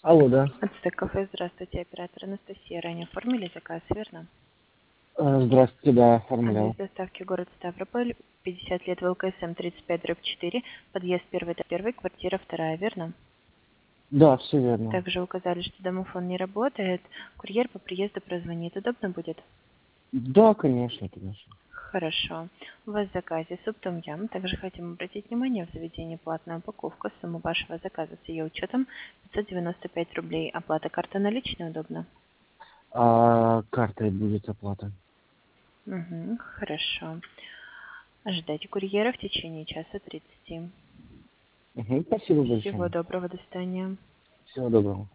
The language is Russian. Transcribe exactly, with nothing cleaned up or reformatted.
Алло, да. Ацтек кафе, здравствуйте, оператор Анастасия. Ранее оформили заказ, верно? Э, Здравствуйте, да, Адрес оформлял. доставки город Ставрополь, пятьдесят лет ВЛКСМ тридцать пять дробь четыре, подъезд первый до первой, квартира вторая, верно? Да, все верно. Также указали, что домофон не работает. Курьер по приезду прозвонит. Удобно будет? Да, конечно, конечно. Хорошо. У вас в заказе суп том ям. Также хотим обратить внимание, в заведении платная упаковка. Сумма вашего заказа с ее учетом пятьсот девяносто пять рублей. Оплата карта наличная удобно? А картой будет оплата? Угу, хорошо. Ожидайте курьера в течение часа тридцати. Угу, спасибо Всего большое. доброго, до свидания. Всего доброго.